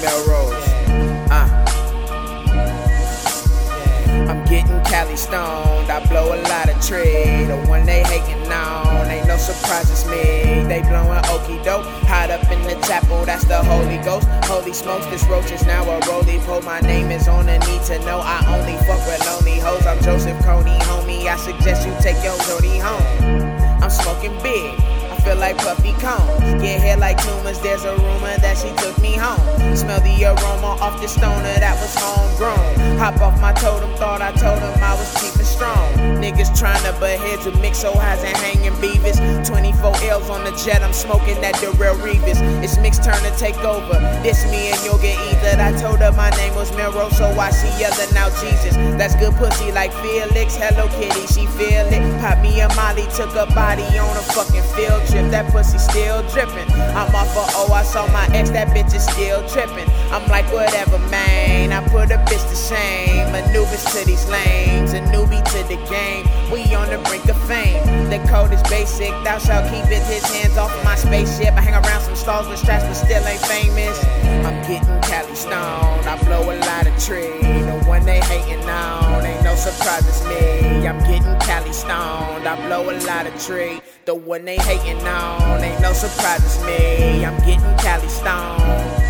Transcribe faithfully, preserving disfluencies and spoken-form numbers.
Melrose. Uh. I'm getting Cali stoned, I blow a lot of tree. The one they hating on, ain't no surprise it's me. They blowing okie doke, hot up in the chapel, that's the Holy Ghost. Holy smokes, this roach is now a roly po. My name is on the need to know, I only fuck with lonely hoes. I'm Joseph Coney, homie, I suggest you take your Jody home. I'm smoking big, I feel like Puffy Combs. Get hair like tumors, there's a rumor that she took me home. Smell the aroma off the stoner that was homegrown. Hop off my totem, thought I told him I was cheap and strong. Niggas tryna butt heads with mixo highs and hanging beavers. twenty-four L's on the jet, I'm smoking that Darrell Reeves. It's mixed turn to take over, this me and you'll get either. I told her my name was Melrose, so why she yelling out Jesus? That's good pussy like Felix, Hello Kitty, she feel it. Pop me a Molly, took a body on a fucking field trip. That pussy still dripping. I'm off of oh, I saw my ex, that bitch is still tripping. I'm like whatever, man, I put a bitch to shame. Maneuvers to these lanes, a newbie to the game. We on the brink of fame. The code is basic, thou shalt keep it. His hands off of my spaceship. I hang around some stalls with straps, but still ain't famous. I'm getting Cali stoned, I blow a lot of tree. The one they hating on, ain't no surprise it's me. I'm getting Cali stoned, I blow a lot of tree. The one they hating on, ain't no surprise it's me. I'm getting Cali stoned.